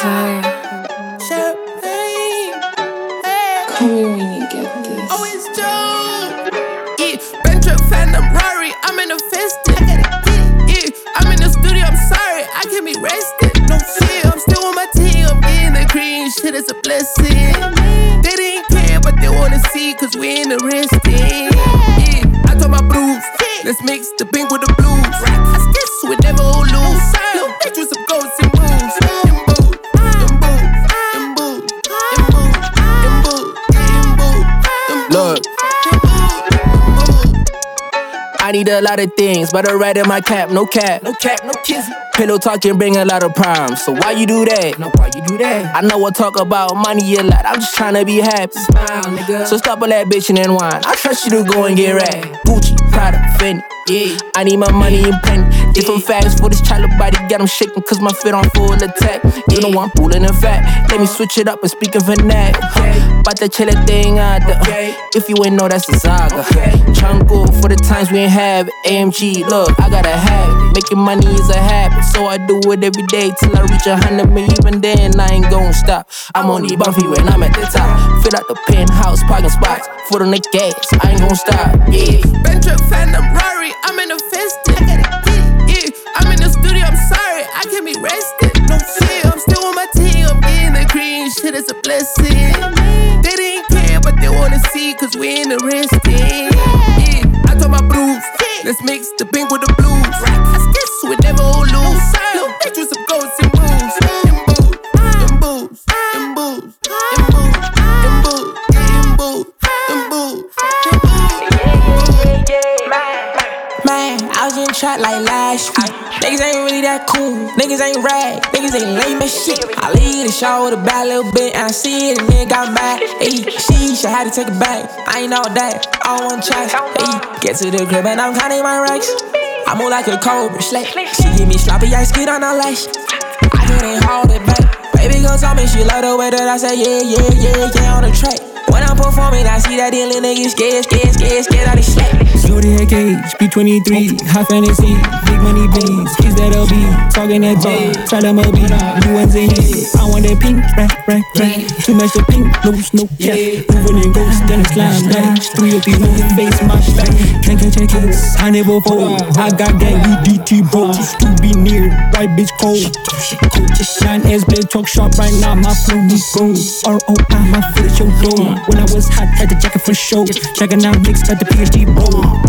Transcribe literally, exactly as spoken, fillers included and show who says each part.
Speaker 1: Kaya.
Speaker 2: Champagne.
Speaker 1: Call me when you get this.
Speaker 2: Oh, it's Joe. Yeah, Bench Phantom Rari, I'm in a festive. I gotta get it. Yeah, I'm in the studio, I'm sorry, I can't be rested. No fear, I'm still with my team, I'm getting the green, shit is a blessing. They didn't care, but they wanna see, cause we in the resting. Yeah, I told my blues, let's mix the pink with the blues. I still so we never all lose. Little bitch with some ghosts and moves. And boots, and boots, and boots, and boots, and boots, and boots, and boots. Look, I need a lot of things, but I write in my cap, no cap, no cap, no kiss. Pillow talking bring a lot of problems, so why you do that? No, why you do that? I know I talk about money a lot, I'm just tryna be happy. Smile, nigga. So stop all that bitchin' and wine. I trust you to go and get right. Gucci, Prada, Fendi, yeah. I need my money in plenty. Different facts for this child body, got him shaking cause my fit on full attack. You know I'm pulling in fact. Let me switch it up and speak of that. Okay. About to chill that thing out there. Okay. If you ain't know, that's a saga. Okay. Tryna go for the times we ain't have A M G. Look, I gotta have it. Making money is a habit, so I do it every day till I reach a hundred million. Even then, I ain't gon' stop. I'm only bumpy when I'm at the top. Fill out the penthouse, parking spots, foot on the gas. I ain't gon' stop. Yeah. Bench Phantom Rari, I'm in a festive. I gotta get it. Yeah, I'm in the studio. I'm sorry, I can't be rested. No fear, I'm still with my team. I'm getting the green, shit is a blessing. They didn't care, but they wanna see, cause we in the resting. Yeah, I told my blues, let's mix the pink with the blues. I still so we never all lose. Little bitch with some ghosts and moves. And boots, and boots, and boots, and boots, and boots, and boots, and boots, and boots.
Speaker 3: Man, I was getting trapped like last week. Niggas ain't really that cool. Niggas ain't rag. Niggas ain't lame as shit. I leave the show with a bad little bit, and I see it, and then got mad. Ayy, she, she had to take it back. I ain't all that. I don't want chats. Ayy, get to the crib, and I'm counting my racks. I move like a cobra, slay. She give me sloppy, I skid on her lash. I can't hold it back. Baby girl told me she love the way that I say yeah, yeah, yeah, yeah on the track. When I'm performing, I see that little nigga scared, scared, scared, scared out of slack.
Speaker 4: Shorty at Cage, B twenty-three, high fantasy, big money beans, kids that L B, talking that J, try them O B, new ones in here. I want that pink, rack, rack, rack, too much of pink, no, no, yeah. Moving in ghosts, then it's slime back, three of these moving face, my stack. Can't catch a case, I never fold. I got gang, we D T bros, to be near, white bitch cold. Shine as blade, talk sharp right now, my flow is gold. R O I, my foot is your door. When I was hot, had the jacket for show. Checking out mixed at the P H D bowl.